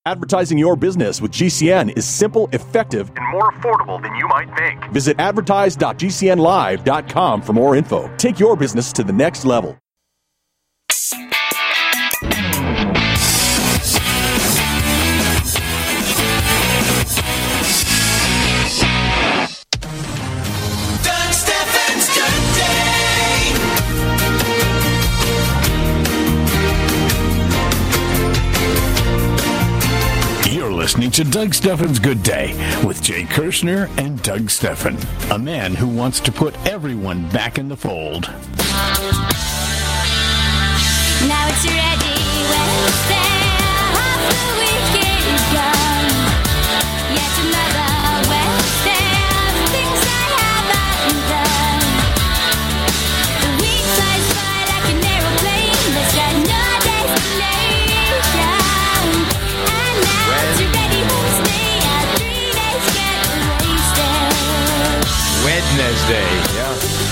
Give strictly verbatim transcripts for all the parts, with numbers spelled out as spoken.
Advertising your business with G C N is simple, effective, and more affordable than you might think. Visit advertise dot g c n live dot com for more info. Take your business to the next level. Listening to Doug Steffen's Good Day with Jay Kirshner and Doug Steffen, a man who wants to put everyone back in the fold. Now it's ready, Wednesday, half the week is gone. Yet another Wednesday of things I haven't done. The week flies by like an aeroplane that's got no destination. And now it's ready, Wednesday, our three days get wasted. Wednesday, yeah.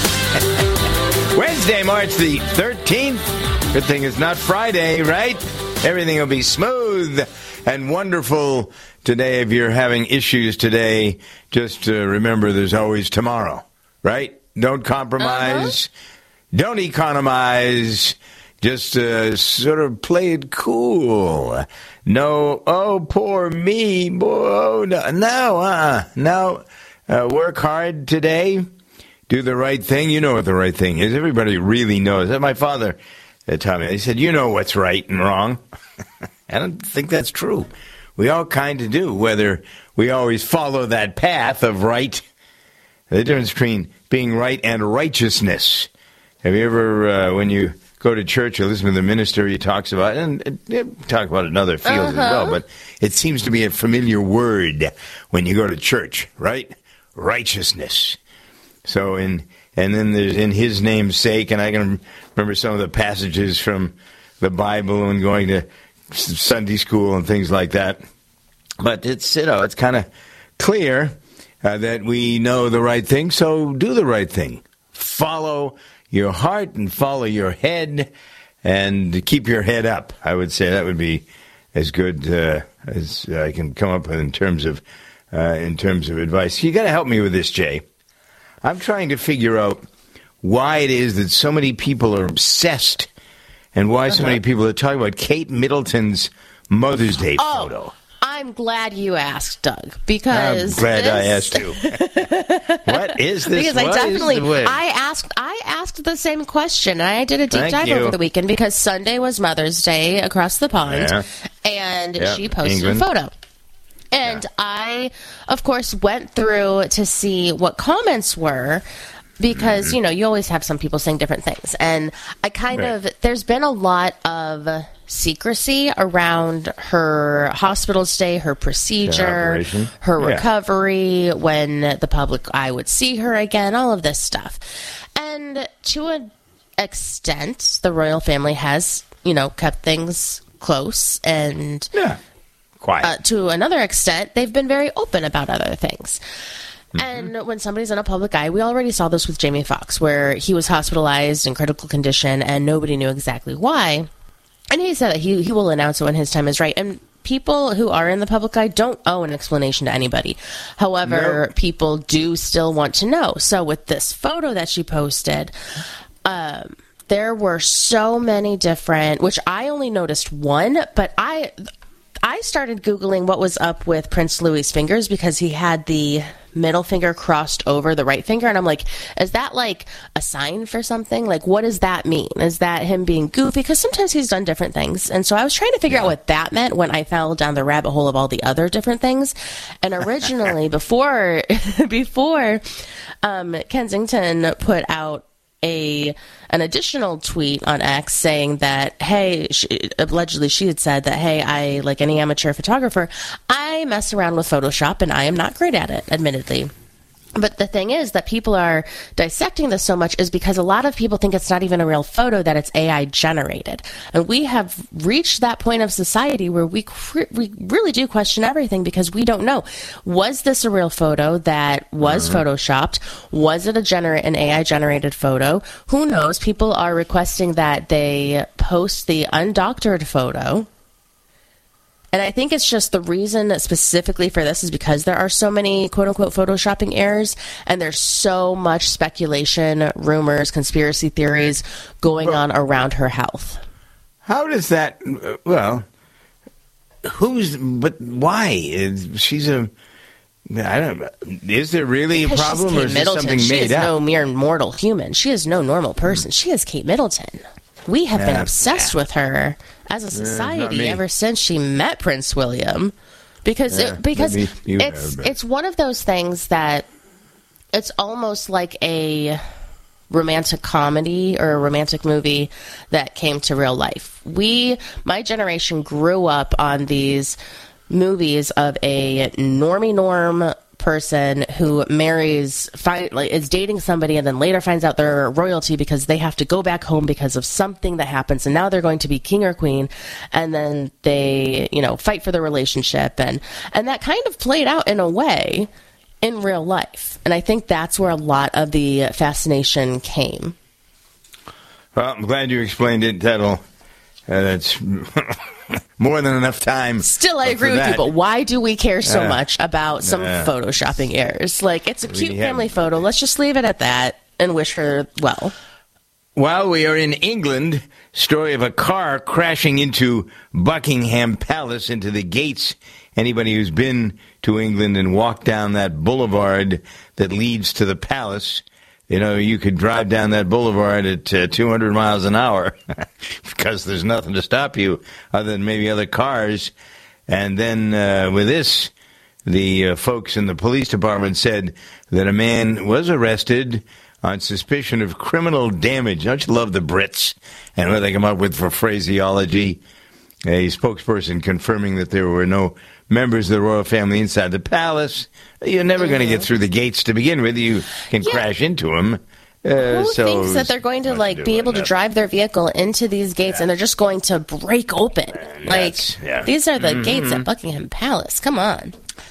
Wednesday, March the thirteenth. Good thing it's not Friday, right? Everything will be smooth and wonderful today. If you're having issues today, just uh, remember there's always tomorrow, right? Don't compromise. Uh-huh. Don't economize. Just uh, sort of play it cool. No, oh, poor me. Oh, no, no, uh, no. Uh, work hard today. Do the right thing. You know what the right thing is. Everybody really knows. My father uh, taught me. He said, you know what's right and wrong. I don't think that's true. We all kind of do, whether we always follow that path of right. The difference between being right and righteousness. Have you ever, uh, when you go to church or listen to the minister, he talks about, and, and, and talk about it in other fields uh-huh. as well, but it seems to be a familiar word when you go to church, right? Righteousness. So in and then there's in his name's sake, and I can remember some of the passages from the Bible and going to Sunday school and things like that. But it's, you know, it's kind of clear uh, that we know the right thing, so do the right thing. Follow your heart and follow your head, and keep your head up. I would say that would be as good uh, as I can come up with in terms of uh, in terms of advice. You got to help me with this, Jay. I'm trying to figure out why it is that so many people are obsessed, and why so many people are talking about Kate Middleton's Mother's Day oh, photo. I'm glad you asked, Doug, because I'm glad this... I asked too. What is this? Because what I definitely, the I asked, I asked the same question. I did a deep Thank dive you. over the weekend because Sunday was Mother's Day across the pond, yeah. and yeah. she posted England. a photo. And yeah. I, of course, went through to see what comments were, because, mm-hmm. you know, you always have some people saying different things. And I kind right. of, there's been a lot of secrecy around her hospital stay, her procedure, her yeah. recovery, when the public eye would see her again, all of this stuff. And to an extent, the royal family has, you know, kept things close, and yeah. quiet. Uh, to another extent, they've been very open about other things. Mm-hmm. And when somebody's in a public eye, we already saw this with Jamie Foxx, where he was hospitalized in critical condition and nobody knew exactly why. And he said that he, he will announce it when his time is right. And people who are in the public eye don't owe an explanation to anybody. However, nope. people do still want to know. So with this photo that she posted, um, there were so many different, which I only noticed one, but I... I started Googling what was up with Prince Louis' fingers, because he had the middle finger crossed over the right finger. And I'm like, is that like a sign for something? Like, what does that mean? Is that him being goofy? Because sometimes he's done different things. And so I was trying to figure yeah. out what that meant when I fell down the rabbit hole of all the other different things. And originally, before, before um, Kensington put out a an additional tweet on X saying that, hey, she, allegedly she had said that, hey, I, like any amateur photographer, I mess around with Photoshop and I am not great at it, admittedly. But the thing is that people are dissecting this so much is because a lot of people think it's not even a real photo, that it's A I generated. And we have reached that point of society where we cr- we really do question everything, because we don't know. Was this a real photo that was mm-hmm. photoshopped? Was it a gener- an A I generated photo? Who knows? People are requesting that they post the undoctored photo. And I think it's just the reason specifically for this is because there are so many quote-unquote photoshopping errors, and there's so much speculation, rumors, conspiracy theories going on around her health. How does that, well, who's, but why? Is, she's a, I don't know, is there really a Because problem, she's or Kate is this Middleton. something She made is up? no mere mortal human. She is no normal person. She is Kate Middleton. We have been Yeah. obsessed with her as a not society me. ever since she met Prince William, because Yeah, it, because maybe you it's have, but- it's one of those things that it's almost like a romantic comedy or a romantic movie that came to real life. We, my generation, grew up on these movies of a normie norm person who marries, find, like, is dating somebody, and then later finds out they're royalty because they have to go back home because of something that happens, and now they're going to be king or queen, and then they, you know, fight for the relationship, and and that kind of played out in a way in real life, and I think that's where a lot of the fascination came. Well, I'm glad you explained it. That'll, uh, that's more than enough time. Still, I for agree with that. you, but why do we care so Yeah. much about some Yeah. photoshopping errors? Like, it's a cute We have- family photo. Let's just leave it at that and wish her well. While we are in England, story of a car crashing into Buckingham Palace, into the gates. Anybody who's been to England and walked down that boulevard that leads to the palace, you know, you could drive down that boulevard at uh, two hundred miles an hour because there's nothing to stop you other than maybe other cars. And then uh, with this, the uh, folks in the police department said that a man was arrested on suspicion of criminal damage. Don't you love the Brits and what they come up with for phraseology? A spokesperson confirming that there were no members of the royal family inside the palace. You're never going to get through the gates to begin with. You can Yeah. crash into them. Uh, Who so thinks that they're going to nothing like do be with able to that. drive their vehicle into these gates and they're just going to break open? Like, that's- yeah. these are the gates at Buckingham Palace. Come on.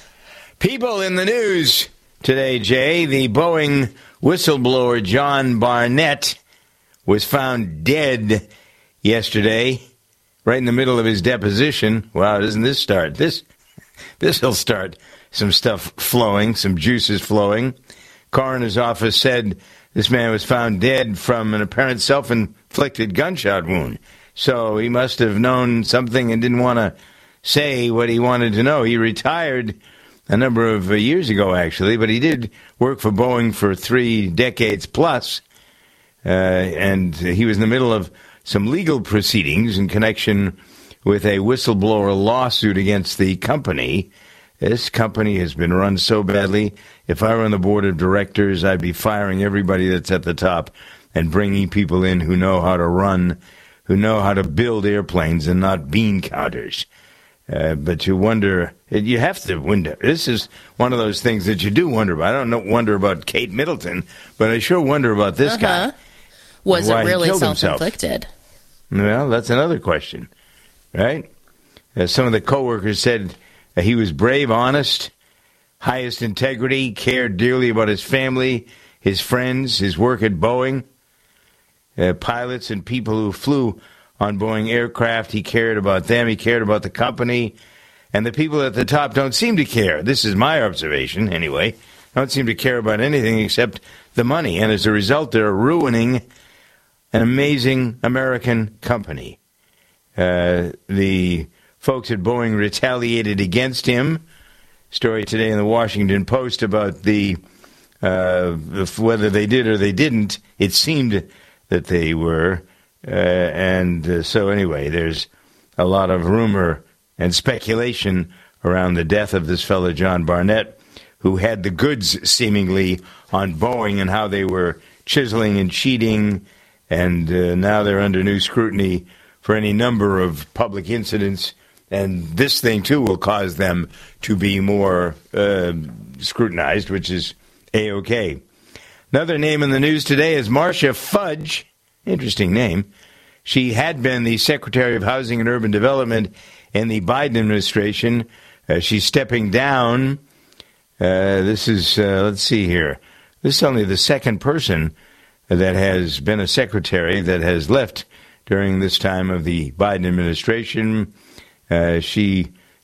People in the news today, Jay. The Boeing whistleblower John Barnett was found dead yesterday, right in the middle of his deposition. Wow, doesn't this start? This this will start some stuff flowing, some juices flowing. Coroner's office said this man was found dead from an apparent self-inflicted gunshot wound. So he must have known something and didn't want to say what he wanted to know. He retired a number of uh, years ago, actually, but he did work for Boeing for three decades plus, uh, and he was in the middle of some legal proceedings in connection with a whistleblower lawsuit against the company. This company has been run so badly. If I were on the board of directors, I'd be firing everybody that's at the top and bringing people in who know how to run, who know how to build airplanes and not bean counters. Uh, but you wonder, you have to wonder. This is one of those things that you do wonder about. I don't know, wonder about Kate Middleton, but I sure wonder about this Uh-huh. guy. Was Why it he really killed himself. self-inflicted? Well, that's another question, right? Uh, some of the coworkers said uh, he was brave, honest, highest integrity, cared dearly about his family, his friends, his work at Boeing, uh, pilots and people who flew on Boeing aircraft. He cared about them. He cared about the company. And the people at the top don't seem to care. This is my observation, anyway. Don't seem to care about anything except the money. And as a result, they're ruining an amazing American company. Uh, the folks at Boeing retaliated against him. Story today in the Washington Post about the uh, whether they did or they didn't. It seemed that they were. Uh, and uh, so anyway, there's a lot of rumor and speculation around the death of this fellow, John Barnett, who had the goods seemingly on Boeing and how they were chiseling and cheating. And uh, now they're under new scrutiny for any number of public incidents. And this thing, too, will cause them to be more uh, scrutinized, which is A-OK. Another name in the news today is Marcia Fudge. Interesting name. She had been the Secretary of Housing and Urban Development in the Biden administration. Uh, she's stepping down. Uh, this is, uh, let's see here. This is only the second person that has been a secretary that has left during this time of the Biden administration. Uh, she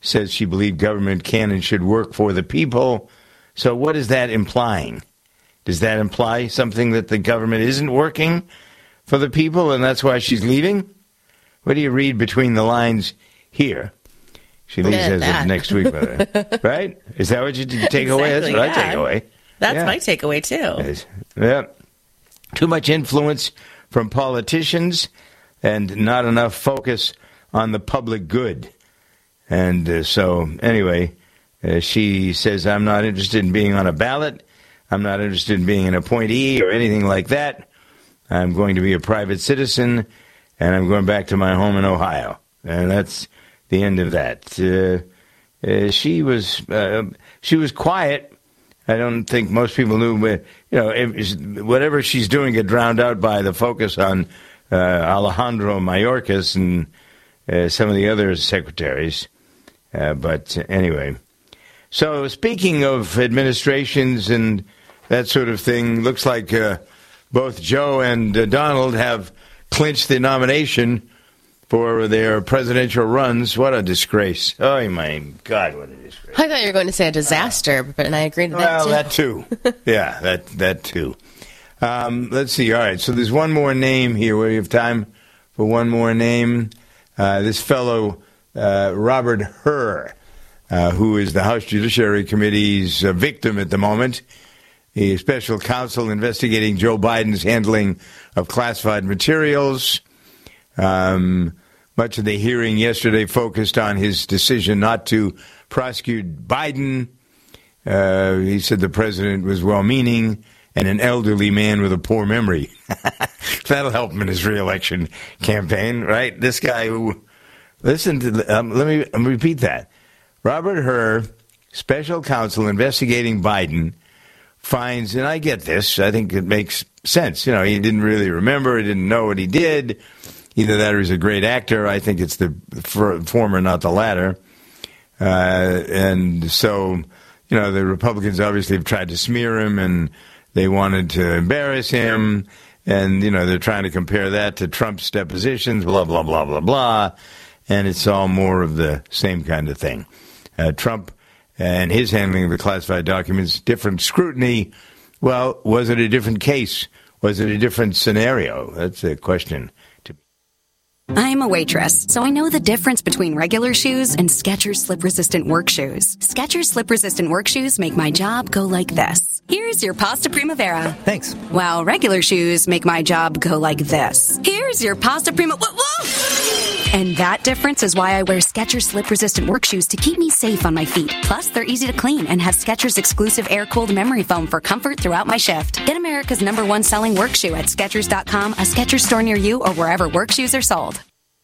says she believed government can and should work for the people. So what is that implying? Does that imply something that the government isn't working for the people and that's why she's leaving? What do you read between the lines here? She leaves as of next week, right? Is that what you take exactly, away? That's what yeah. I take away. That's yeah. my takeaway, too. Yeah. Too much influence from politicians and not enough focus on the public good. And uh, so, anyway, uh, she says, I'm not interested in being on a ballot. I'm not interested in being an appointee or anything like that. I'm going to be a private citizen, and I'm going back to my home in Ohio. And that's the end of that. Uh, uh, she was uh, she was quiet. I don't think most people knew, you know, if, whatever she's doing get drowned out by the focus on uh, Alejandro Mayorkas and uh, some of the other secretaries. Uh, but anyway, so speaking of administrations and that sort of thing, looks like uh, both Joe and uh, Donald have clinched the nomination for their presidential runs. What a disgrace. Oh, my God, what a disgrace. I thought you were going to say a disaster, but and I agree to that, well, too. that, too. yeah, that, that, too. Um, let's see. All right, so there's one more name here. We have time for one more name. Uh, this fellow, uh, Robert Hur, uh, who is the House Judiciary Committee's uh, victim at the moment. A special counsel investigating Joe Biden's handling of classified materials. Um, much of the hearing yesterday focused on his decision not to prosecute Biden. Uh, he said the president was well-meaning and an elderly man with a poor memory. That'll help him in his re-election campaign, right? This guy who, listen to, um, let me let me repeat that. Robert Hur, special counsel investigating Biden, finds, and I get this, I think it makes sense. You know, he didn't really remember, he didn't know what he did. Either that or he's a great actor. I think it's the former, not the latter. Uh, and so, you know, the Republicans obviously have tried to smear him, and they wanted to embarrass him. And, you know, they're trying to compare that to Trump's depositions, blah, blah, blah, blah, blah. And it's all more of the same kind of thing. Uh, Trump and his handling of the classified documents, different scrutiny. Well, was it a different case? Was it a different scenario? That's a question. I'm a waitress, so I know the difference between regular shoes and Skechers slip-resistant work shoes. Skechers slip-resistant work shoes make my job go like this. Here's your pasta primavera. Thanks. While regular shoes make my job go like this. Here's your pasta prima... Whoa, whoa! And that difference is why I wear Skechers slip-resistant work shoes to keep me safe on my feet. Plus, they're easy to clean and have Skechers exclusive air-cooled memory foam for comfort throughout my shift. Get America's number one selling work shoe at Skechers dot com, a Skechers store near you, or wherever work shoes are sold.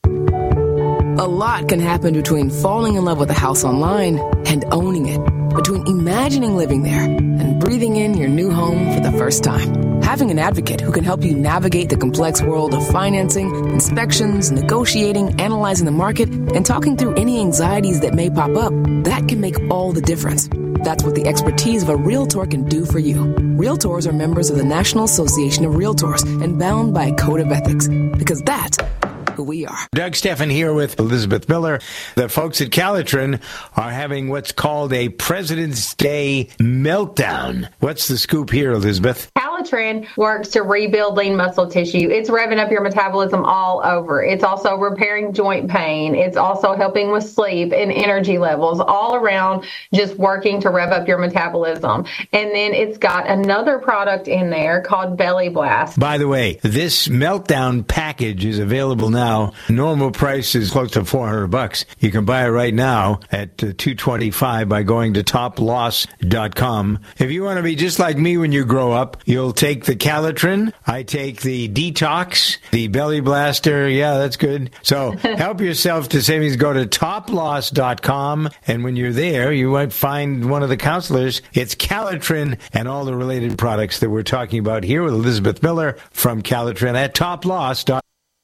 A lot can happen between falling in love with a house online and owning it. Between imagining living there and breathing in your new home for the first time. Having an advocate who can help you navigate the complex world of financing, inspections, negotiating, analyzing the market, and talking through any anxieties that may pop up, that can make all the difference. That's what the expertise of a Realtor can do for you. Realtors are members of the National Association of Realtors and bound by a code of ethics. Because that's who we are. Doug Steffen here with Elizabeth Miller. The folks at Calitrin are having what's called a President's Day meltdown. What's the scoop here, Elizabeth? Calitrin works to rebuild lean muscle tissue. It's revving up your metabolism all over. It's also repairing joint pain. It's also helping with sleep and energy levels, all around just working to rev up your metabolism. And then it's got another product in there called Belly Blast. By the way, this meltdown package is available now. Normal price is close to four hundred bucks. You can buy it right now at uh, two twenty-five by going to top loss dot com. If you want to be just like me when you grow up, you'll take the Calitrin. I take the Detox, the Belly Blaster. Yeah, that's good. So help yourself to savings. Go to top loss dot com, and when you're there, you might find one of the counselors. It's Calitrin and all the related products that we're talking about here with Elizabeth Miller from Calitrin at top loss dot com.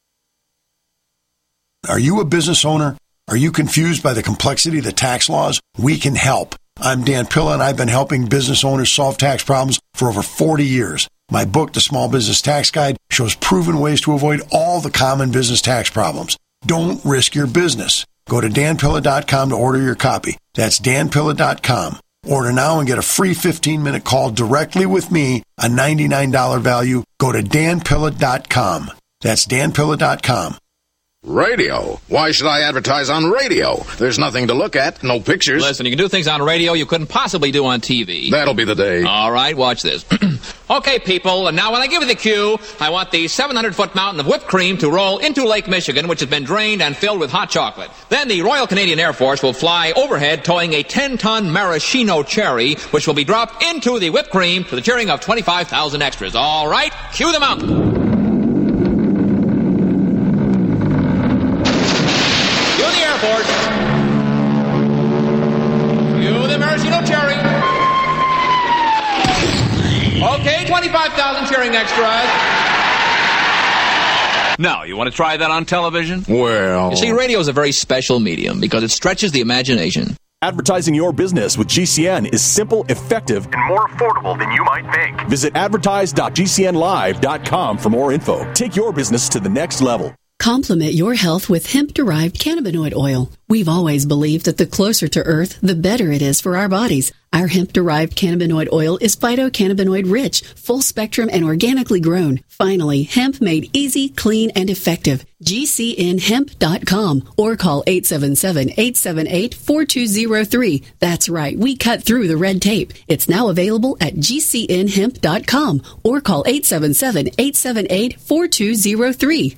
Are you a business owner? Are you confused by the complexity of the tax laws? We can help. I'm Dan Pilla, and I've been helping business owners solve tax problems for over forty years. My book, The Small Business Tax Guide, shows proven ways to avoid all the common business tax problems. Don't risk your business. Go to dan pilla dot com to order your copy. That's dan pilla dot com. Order now and get a free fifteen-minute call directly with me, a ninety-nine dollars value. Go to dan pilla dot com. That's dan pilla dot com. Radio? Why should I advertise on radio? There's nothing to look at, no pictures. Listen, you can do things on radio you couldn't possibly do on T V. That'll be the day. All right, watch this. Okay, people, and now when I give you the cue, I want the seven hundred foot mountain of whipped cream to roll into Lake Michigan, which has been drained and filled with hot chocolate. Then the Royal Canadian Air Force will fly overhead towing a ten ton maraschino cherry, which will be dropped into the whipped cream to the cheering of twenty-five thousand extras. All right, cue the mountain. Airport. You the maraschino cherry. Okay, twenty-five thousand cheering extras. Now, you want to try that on television? Well... You see, radio is a very special medium because it stretches the imagination. Advertising your business with G C N is simple, effective, and more affordable than you might think. Visit advertise dot g c n live dot com for more info. Take your business to the next level. Complement your health with hemp-derived cannabinoid oil. We've always believed that the closer to Earth, the better it is for our bodies. Our hemp-derived cannabinoid oil is phytocannabinoid-rich, full-spectrum, and organically grown. Finally, hemp made easy, clean, and effective. G C N hemp dot com or call eight seven seven, eight seven eight, four two zero three. That's right, we cut through the red tape. It's now available at G C N hemp dot com or call eight seven seven, eight seven eight, four two zero three.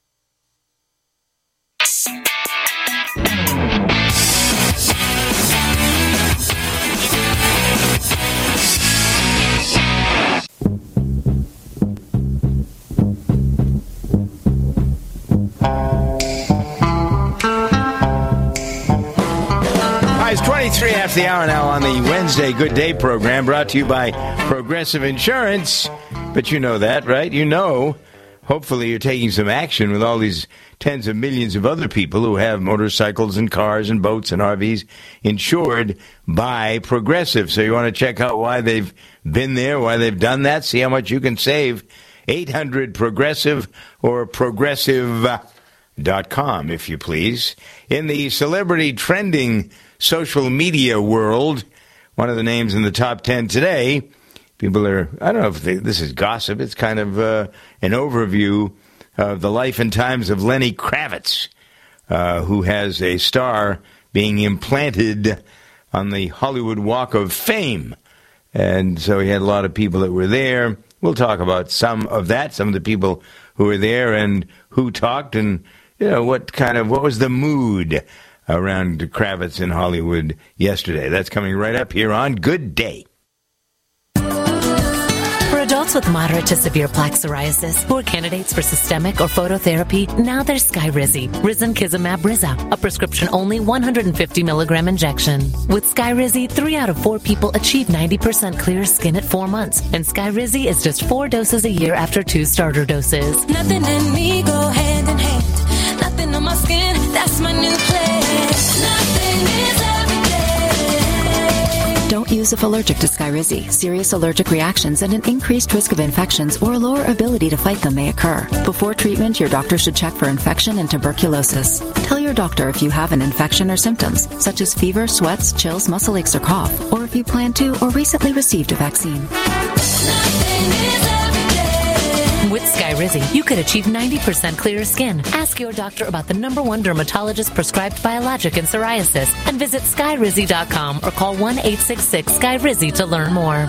It's twenty-three after the hour now on the Wednesday Good Day program, brought to you by Progressive Insurance. But you know that, right? You know, hopefully you're taking some action with all these tens of millions of other people who have motorcycles and cars and boats and R Vs insured by Progressive. So you want to check out why they've been there, why they've done that, see how much you can save. eight hundred Progressive or Progressive dot com, if you please. In the celebrity trending social media world, one of the names in the top ten today, people are, I don't know if they, this is gossip, it's kind of uh, an overview of the life and times of Lenny Kravitz, uh, who has a star being implanted on the Hollywood Walk of Fame. And so he had a lot of people that were there. We'll talk about some of that, some of the people who were there and who talked and, you know, what kind of, what was the mood around Kravitz in Hollywood yesterday. That's coming right up here on Good Day. For adults with moderate to severe plaque psoriasis who are candidates for systemic or phototherapy, now there's Skyrizi, Risankizumab Riza, a prescription-only one hundred fifty milligram injection. With Skyrizi, three out of four people achieve ninety percent clear skin at four months, and Skyrizi is just four doses a year after two starter doses. Nothing in me go hand in hand. Nothing on my skin, that's my new place. Nothing is everyday. Don't use if allergic to Skyrizi. Serious allergic reactions and an increased risk of infections or a lower ability to fight them may occur. Before treatment, your doctor should check for infection and tuberculosis. Tell your doctor if you have an infection or symptoms, such as fever, sweats, chills, muscle aches, or cough, or if you plan to or recently received a vaccine. Nothing is everyday. With Skyrizi, you could achieve ninety percent clearer skin. Ask your doctor about the number one dermatologist-prescribed biologic in psoriasis and visit Skyrizi dot com or call one eight six six Skyrizi to learn more.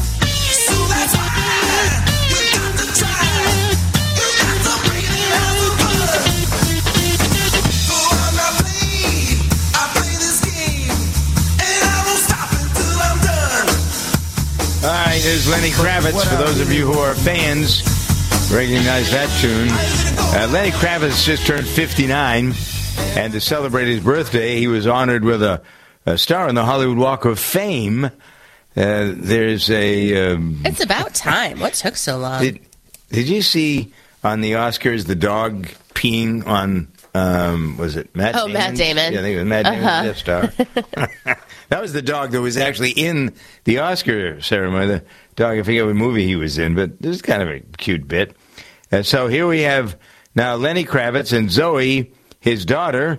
All right, there's Lenny Kravitz. For those of you who are fans, recognize that tune. Uh, Lenny Kravitz just turned fifty-nine, and to celebrate his birthday, he was honored with a, a star on the Hollywood Walk of Fame. Uh, there's a... Um, it's about time. What took so long? Did, did you see on the Oscars the dog peeing on... Um, was it Matt oh, Damon? Matt Damon. Yeah, I think it was Matt Damon, uh-huh. Death Star. That was the dog that was actually in the Oscar ceremony. The dog, I forget what movie he was in, but this is kind of a cute bit. Uh, so here we have now Lenny Kravitz and Zoe, his daughter,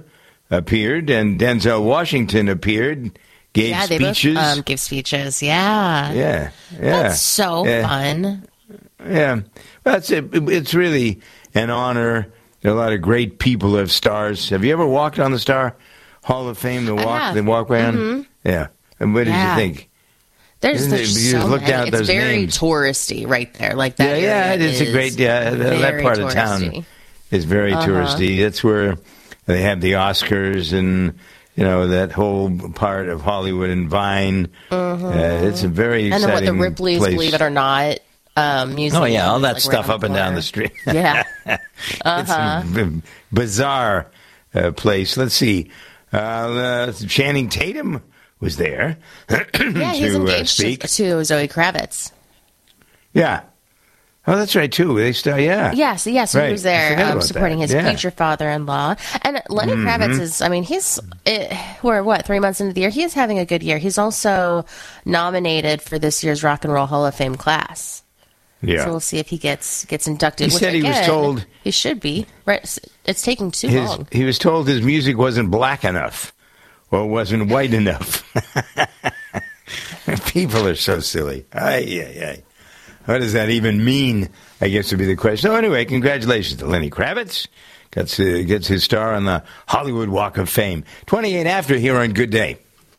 appeared, and Denzel Washington appeared, gave yeah, they speeches. both um, gave speeches. Yeah. Yeah. Yeah. That's so yeah. fun. Yeah. Well, it's, it, it's really an honor. There are a lot of great people who have stars. Have you ever walked on the Star Hall of Fame, the walk, the walkway on? Mm-hmm. Yeah. And what yeah. did you think? There's, there's you so look many. down at It's those very names. touristy right there. Like that. Yeah, yeah, area it is, is a great. Yeah, that, that part touristy. of town is very uh-huh. touristy. That's where they have the Oscars and you know that whole part of Hollywood and Vine. Uh-huh. Uh, it's a very and exciting then what the Ripley's, place. believe it or not, um, museum. Oh yeah, all that like stuff right up and down the street. Yeah. Uh-huh. It's a b- bizarre uh, place. Let's see. Uh, uh, Channing Tatum was there. yeah, he's to, engaged uh, speak. To, to Zoe Kravitz. Yeah. Oh, that's right too. They still, yeah. Yes, yes, right. he was I there forgot um, about supporting that. his Yeah. future father-in-law. And Lenny Mhm. Kravitz is, I mean, he's, it, we're what, three months into the year? He is having a good year. He's also nominated for this year's Rock and Roll Hall of Fame class. Yeah. So we'll see if he gets gets inducted. He which, said he was again, told- he should be. Right? It's- It's taking too His, long. he was told his music wasn't black enough or wasn't white enough. People are so silly. Ay, ay, ay. What does that even mean? I guess would be the question. So anyway, congratulations to Lenny Kravitz. Gets, uh, gets his star on the Hollywood Walk of Fame. twenty-eight after here on Good Day.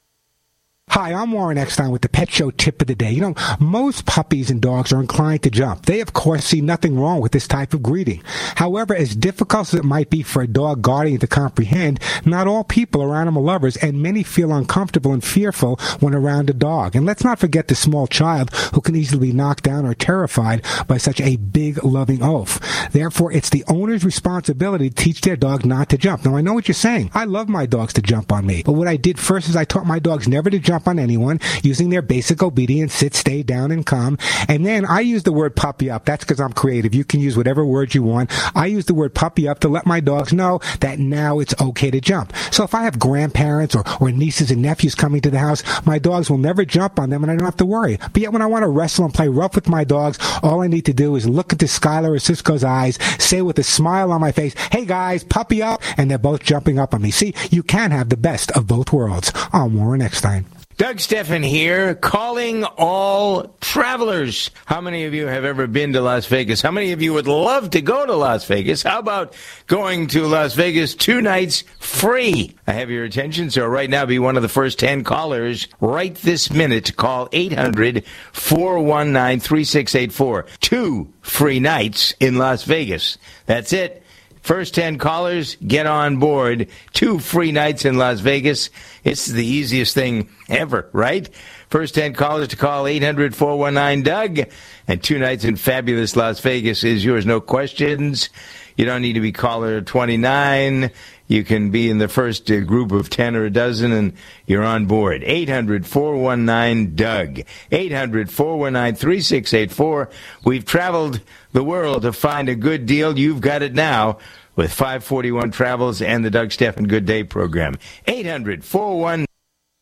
Hi, I'm Warren Eckstein with the Pet Show Tip of the Day. You know, most puppies and dogs are inclined to jump. They, of course, see nothing wrong with this type of greeting. However, as difficult as it might be for a dog guardian to comprehend, not all people are animal lovers, and many feel uncomfortable and fearful when around a dog. And let's not forget the small child who can easily be knocked down or terrified by such a big, loving oaf. Therefore, it's the owner's responsibility to teach their dog not to jump. Now, I know what you're saying. I love my dogs to jump on me. But what I did first is I taught my dogs never to jump on anyone using their basic obedience, sit, stay down, and calm. And then I use the word puppy up. That's because I'm creative. You can use whatever words you want. I use the word puppy up to let my dogs know that now it's okay to jump. So if I have grandparents or, or nieces and nephews coming to the house, my dogs will never jump on them and I don't have to worry. But yet when I want to wrestle and play rough with my dogs, all I need to do is look into Skylar or Cisco's eyes, say with a smile on my face, hey guys, puppy up, and they're both jumping up on me. See, you can have the best of both worlds. I'm Warren Eckstein. Doug Steffen here, calling all travelers. How many of you have ever been to Las Vegas? How many of you would love to go to Las Vegas? How about going to Las Vegas two nights free? I have your attention, so right now be one of the first ten callers right this minute to call eight hundred, four one nine, three six eight four. Two free nights in Las Vegas. That's it. First ten callers, get on board. Two free nights in Las Vegas. It's the easiest thing ever, right? First ten callers to call eight hundred, four one nine, Doug. And two nights in fabulous Las Vegas is yours. No questions. You don't need to be caller twenty-nine. You can be in the first uh, group of ten or a dozen, and you're on board. eight hundred, four one nine, Doug. eight hundred, four one nine, three six eight four. We've traveled the world to find a good deal. You've got it now with five forty-one Travels and the Doug Steffen Good Day program. eight hundred, four one nine.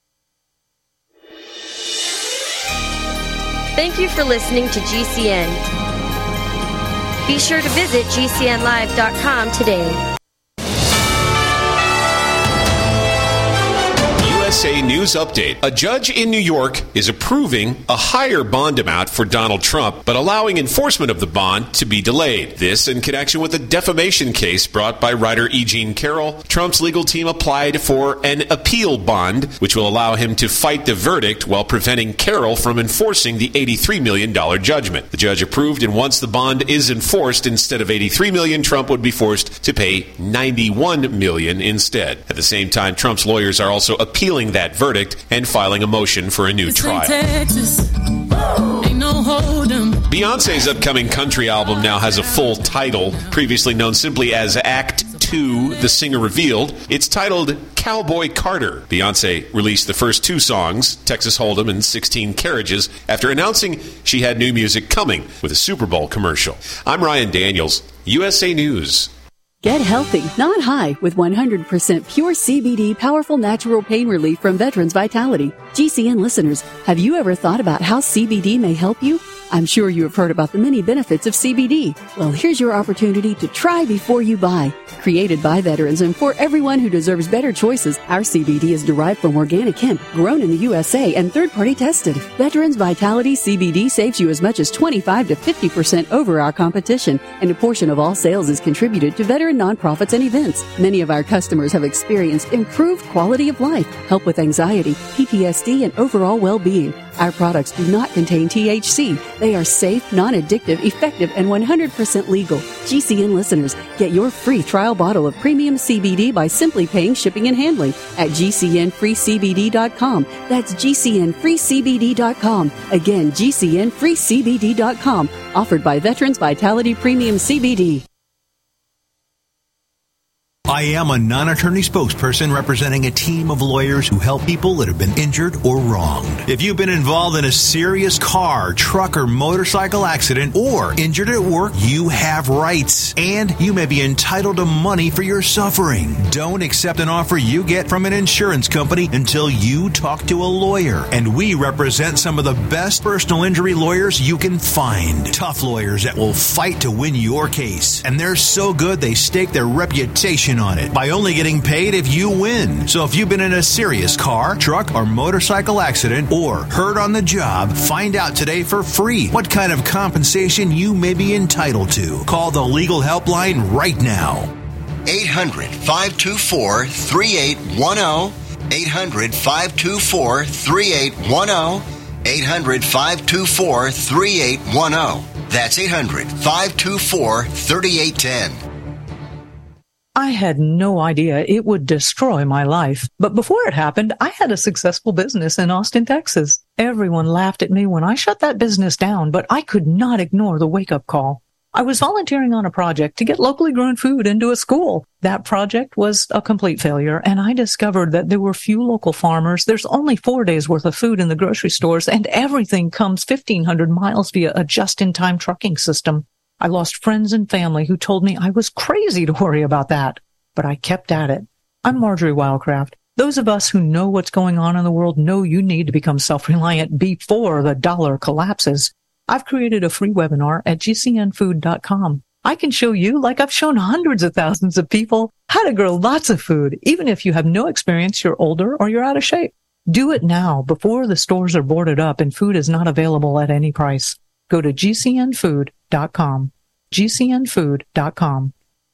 Thank you for listening to G C N. Be sure to visit G C N live dot com today. U S A News Update. A judge in New York is approving a higher bond amount for Donald Trump, but allowing enforcement of the bond to be delayed. This in connection with a defamation case brought by writer E. Jean Carroll. Trump's legal team applied for an appeal bond, which will allow him to fight the verdict while preventing Carroll from enforcing the eighty-three million dollars judgment. The judge approved, and once the bond is enforced, instead of eighty-three million dollars, Trump would be forced to pay ninety-one million dollars instead. At the same time, Trump's lawyers are also appealing that verdict and filing a motion for a new trial. Beyonce's upcoming country album now has a full title, previously known simply as Act two, the singer revealed. It's titled Cowboy Carter. Beyonce released the first two songs, Texas Hold'em and sixteen Carriages, after announcing she had new music coming with a Super Bowl commercial. I'm Ryan Daniels, U S A News. Get healthy, not high, with one hundred percent pure C B D powerful natural pain relief from Veterans Vitality. G C N listeners, have you ever thought about how C B D may help you? I'm sure you have heard about the many benefits of C B D. Well, here's your opportunity to try before you buy. Created by veterans and for everyone who deserves better choices, our C B D is derived from organic hemp, grown in the U S A and third-party tested. Veterans Vitality C B D saves you as much as twenty-five to fifty percent over our competition, and a portion of all sales is contributed to veteran nonprofits and events. Many of our customers have experienced improved quality of life, help with anxiety, P T S D, and overall well-being. Our products do not contain T H C. They are safe, non-addictive, effective, and one hundred percent legal. G C N listeners, get your free trial bottle of premium C B D by simply paying shipping and handling at G C N free C B D dot com. That's G C N free C B D dot com. Again, G C N free C B D dot com. Offered by Veterans Vitality Premium C B D. I am a non-attorney spokesperson representing a team of lawyers who help people that have been injured or wronged. If you've been involved in a serious car, truck, or motorcycle accident or injured at work, you have rights, and you may be entitled to money for your suffering. Don't accept an offer you get from an insurance company until you talk to a lawyer. And we represent some of the best personal injury lawyers you can find. Tough lawyers that will fight to win your case. And they're so good they stake their reputation on it by only getting paid if you win. So if you've been in a serious car, truck, or motorcycle accident or hurt on the job, find out today for free what kind of compensation you may be entitled to. Call the legal helpline right now. eight hundred, five two four, three eight one zero. eight hundred, five two four, three eight one zero. eight hundred, five two four, three eight one zero. That's eight hundred, five two four, three eight one zero. I had no idea it would destroy my life. But before it happened, I had a successful business in Austin, Texas. Everyone laughed at me when I shut that business down, but I could not ignore the wake-up call. I was volunteering on a project to get locally grown food into a school. That project was a complete failure, and I discovered that there were few local farmers. There's only four days worth of food in the grocery stores, and everything comes fifteen hundred miles via a just-in-time trucking system. I lost friends and family who told me I was crazy to worry about that, but I kept at it. I'm Marjorie Wildcraft. Those of us who know what's going on in the world know you need to become self-reliant before the dollar collapses. I've created a free webinar at G C N food dot com. I can show you, like I've shown hundreds of thousands of people, how to grow lots of food, even if you have no experience, you're older, or you're out of shape. Do it now before the stores are boarded up and food is not available at any price. Go to G C N food dot com. G C N food dot com.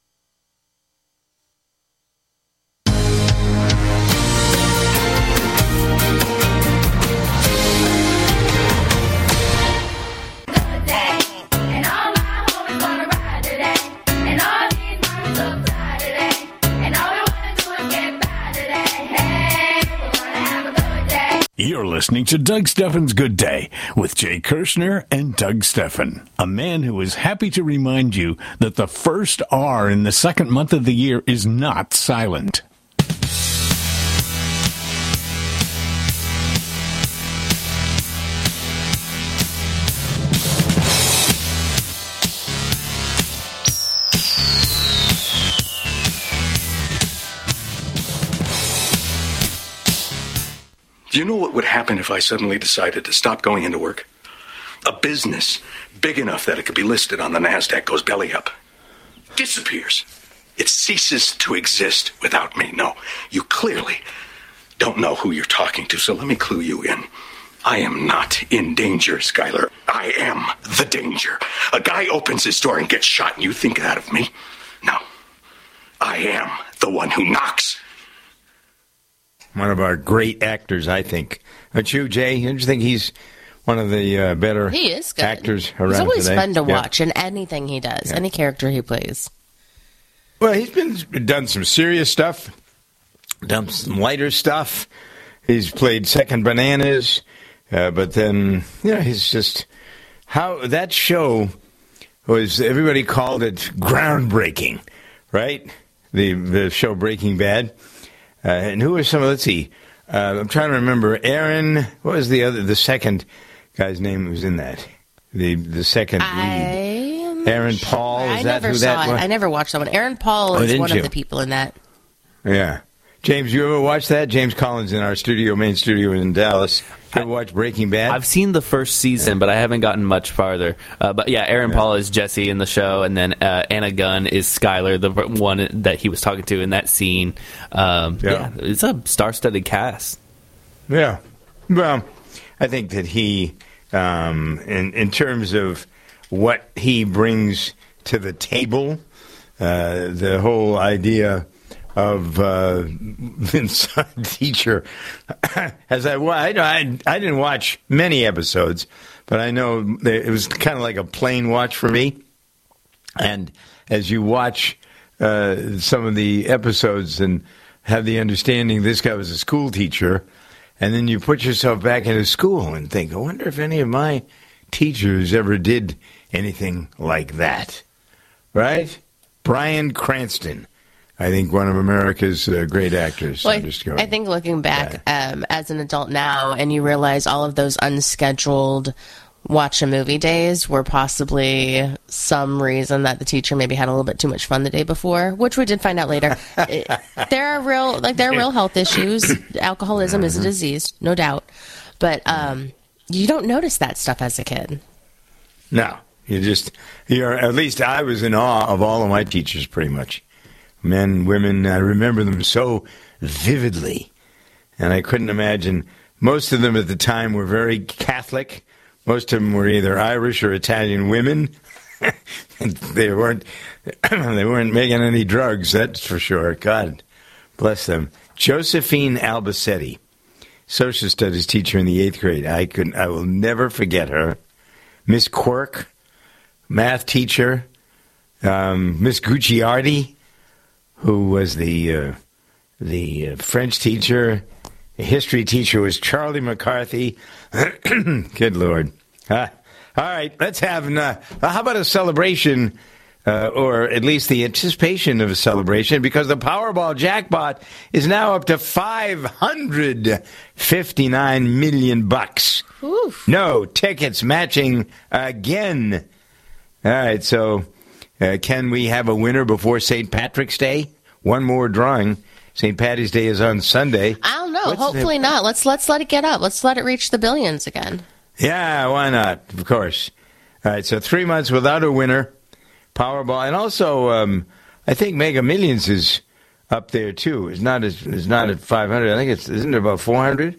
You're listening to Doug Steffen's Good Day with Jay Kirshner and Doug Steffen, a man who is happy to remind you that the first R in the second month of the year is not silent. Do you know what would happen if I suddenly decided to stop going into work? A business big enough that it could be listed on the NASDAQ goes belly up. Disappears. It ceases to exist without me. No, you clearly don't know who you're talking to, so let me clue you in. I am not in danger, Skylar. I am the danger. A guy opens his door and gets shot, and you think that of me? No. I am the one who knocks. One of our great actors, I think. Don't you, Jay? Don't you think he's one of the uh, better he is good. actors around today? He's always today? fun to yeah. watch in anything he does, yeah. any character he plays. Well, he's been done some serious stuff, done some lighter stuff. He's played Second Bananas, uh, but then, you know, he's just... How that show was, everybody called it groundbreaking, right? The, the show Breaking Bad. Uh, and who was some? Let's see. Uh, I'm trying to remember. Aaron. What was the other? The second guy's name who was in that. The the second I lead. Aaron Paul. Is I that never who saw that it. was? I never watched that one. Aaron Paul Oh, is one you? of the people in that. Yeah. James, you ever watch that? James Collins in our studio, main studio in Dallas. Ever watch Breaking Bad? I've seen the first season, but I haven't gotten much farther. Uh, but yeah, Aaron Yeah. Paul is Jesse in the show, and then uh, Anna Gunn is Skylar, the one that he was talking to in that scene. Um, yeah. Yeah. yeah, it's a star-studded cast. Yeah. Well, I think that he, um, in in terms of what he brings to the table, uh, the whole idea of uh, teacher, as I, wa- I, I I didn't watch many episodes, but I know that it was kind of like a plain watch for me. And as you watch uh, some of the episodes and have the understanding this guy was a school teacher, and then you put yourself back into school and think, I wonder if any of my teachers ever did anything like that. Right? Bryan Cranston, I think one of America's uh, great actors. Well, I'm just going, I think looking back um, as an adult now, and you realize all of those unscheduled watch a movie days were possibly some reason that the teacher maybe had a little bit too much fun the day before, which we did find out later. It, there are real, like there are real health issues. Alcoholism is a disease, no doubt, but um, you don't notice that stuff as a kid. No, you just, you're, at least I was in awe of all of my teachers pretty much. Men, women, I remember them so vividly. And I couldn't imagine, most of them at the time were very Catholic. Most of them were either Irish or Italian women. they weren't they weren't making any drugs, that's for sure. God bless them. Josephine Albacetti, social studies teacher in the eighth grade. I could I will never forget her. Miss Quirk, math teacher. Um, Miss Gucciardi, who was the uh, the uh, French teacher. The history teacher was Charlie McCarthy. Good Lord. Uh, all right, let's have, uh, how about a celebration, uh, or at least the anticipation of a celebration, because the Powerball jackpot is now up to five hundred fifty-nine million bucks. Oof. No tickets matching again. All right, so uh, can we have a winner before Saint Patrick's Day? One more drawing. Saint Patty's Day is on Sunday. I don't know. What's Hopefully the- not. Let's let's let it get up. Let's let it reach the billions again. Yeah, why not? Of course. All right, so three months without a winner. Powerball, and also um, I think Mega Millions is up there too. It's not as it's not at five hundred. I think it's isn't it about four hundred?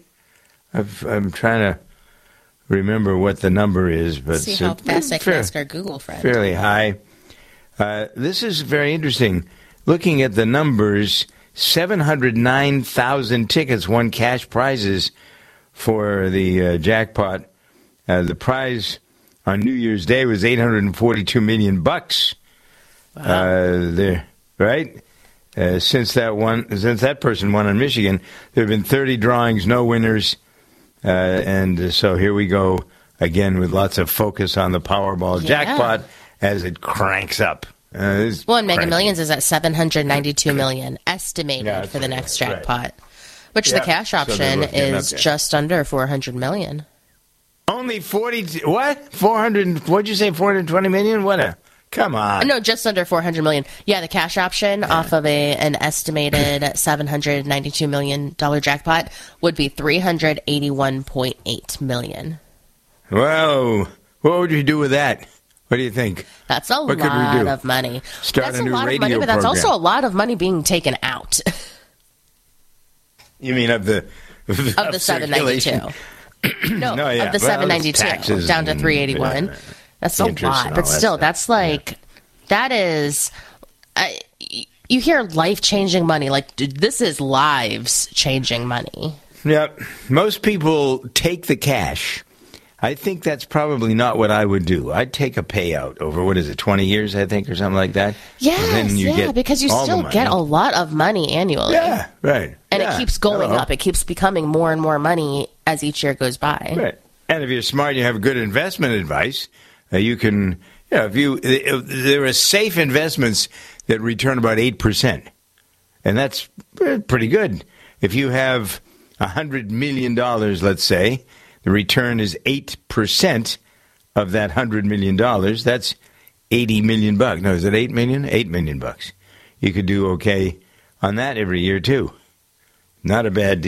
I'm trying to remember what the number is, but See it's, how uh, fast I can fair- ask our Google friend. fairly high. Uh, this is very interesting. Looking at the numbers, seven hundred nine thousand tickets won cash prizes for the uh, jackpot. Uh, the prize on New Year's Day was eight hundred forty-two million bucks. Wow. Uh, there, right? Uh, since that one, since that person won in Michigan, there have been thirty drawings, no winners, uh, and uh, so here we go again with lots of focus on the Powerball Yeah. jackpot as it cranks up. Uh, it's Well, and Mega cranking. Millions is at seven hundred ninety-two million estimated Yeah, for the next right. jackpot, which Yeah, the cash so they're option looking up is there. just under four hundred million. Only forty. What? Four hundred? What'd you say? Four hundred twenty million? What? A, come on. No, just under four hundred million. Yeah, the cash option off of a an estimated seven hundred ninety-two million dollar jackpot would be three hundred eighty-one point eight million. Whoa. What would you do with that? What do you think? That's a What could we lot do? of money. Start that's a new lot radio of money, but that's program. also a lot of money being taken out You mean of the of the seven ninety-two. No, No, yeah. of the Well, seven ninety-two it's taxes down to and- three eighty-one. yeah, That's a interest lot, and but all that still, stuff. that's like that is. I, you hear life changing money, like dude, this is lives changing money. Yep. Most people take the cash. I think that's probably not what I would do. I'd take a payout over, what is it, twenty years, I think, or something like that? Yes, And then you yeah, get because you all the still money. get a lot of money annually. Yeah, right. And Yeah. it keeps going Hello. up. It keeps becoming more and more money as each year goes by. Right. And if you're smart and you have good investment advice, uh, you can, you know, if you, if there are safe investments that return about eight percent. And that's uh, pretty good. If you have one hundred million dollars, let's say, the return is eight percent of that one hundred million dollars. That's eighty million bucks. No, is it eight million? eight million bucks. You could do okay on that every year, too. Not a bad deal.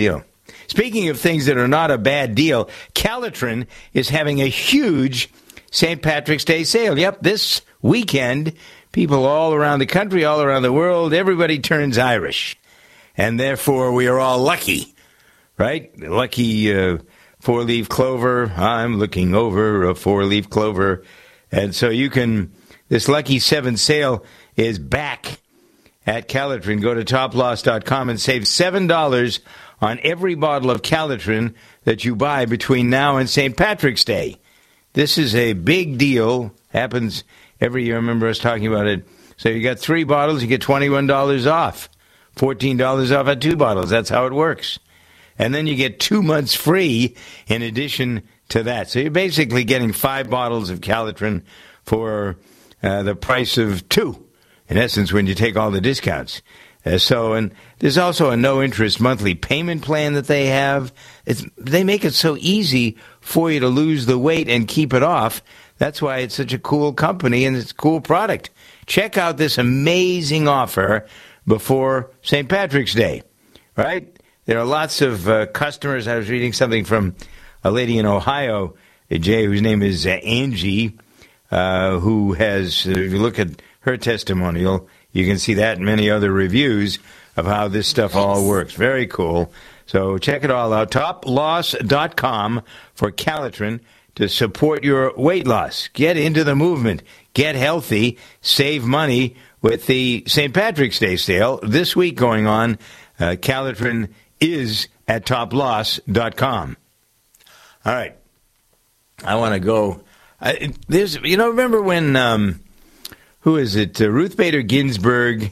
Speaking of things that are not a bad deal, Calitrin is having a huge Saint Patrick's Day sale. Yep, this weekend, people all around the country, all around the world, everybody turns Irish. And therefore, we are all lucky, right? Lucky uh, four-leaf clover. I'm looking over a four-leaf clover. And so you can, this Lucky seven sale is back at Calitrin. Go to top loss dot com and save seven dollars on every bottle of Calitrin that you buy between now and Saint Patrick's Day. This is a big deal. Happens every year. I remember us talking about it. So you got three bottles, you get twenty-one dollars off. fourteen dollars off at two bottles. That's how it works. And then you get two months free in addition to that. So you're basically getting five bottles of Calitrin for uh, the price of two, in essence, when you take all the discounts. Uh, so, and there's also a no-interest monthly payment plan that they have. It's, they make it so easy for you to lose the weight and keep it off. That's why it's such a cool company and it's a cool product. Check out this amazing offer before Saint Patrick's Day, right? There are lots of uh, customers. I was reading something from a lady in Ohio, uh, Jay, whose name is uh, Angie, uh, who has, uh, if you look at her testimonial, you can see that and many other reviews of how this stuff all works. Very cool. So check it all out. top loss dot com for Calitrin to support your weight loss. Get into the movement. Get healthy. Save money with the Saint Patrick's Day sale this week going on. Uh, Calitrin is at top loss dot com. All right. I want to go. I, there's, you know, remember when... Um, Who is it? Uh, Ruth Bader Ginsburg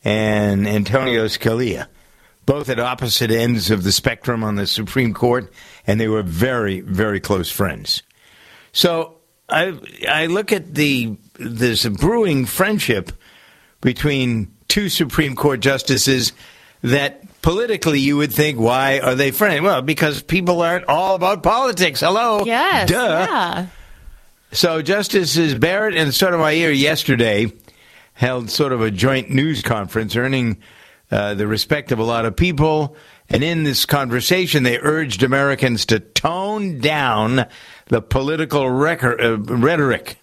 and Antonio Scalia, both at opposite ends of the spectrum on the Supreme Court, and they were very, very close friends. So I I look at the this brewing friendship between two Supreme Court justices that politically you would think, why are they friends? Well, because people aren't all about politics. Hello? Yes. Duh. Yeah. So Justices Barrett and Sotomayor yesterday held sort of a joint news conference, earning uh, the respect of a lot of people. And in this conversation, they urged Americans to tone down the political record, uh, rhetoric.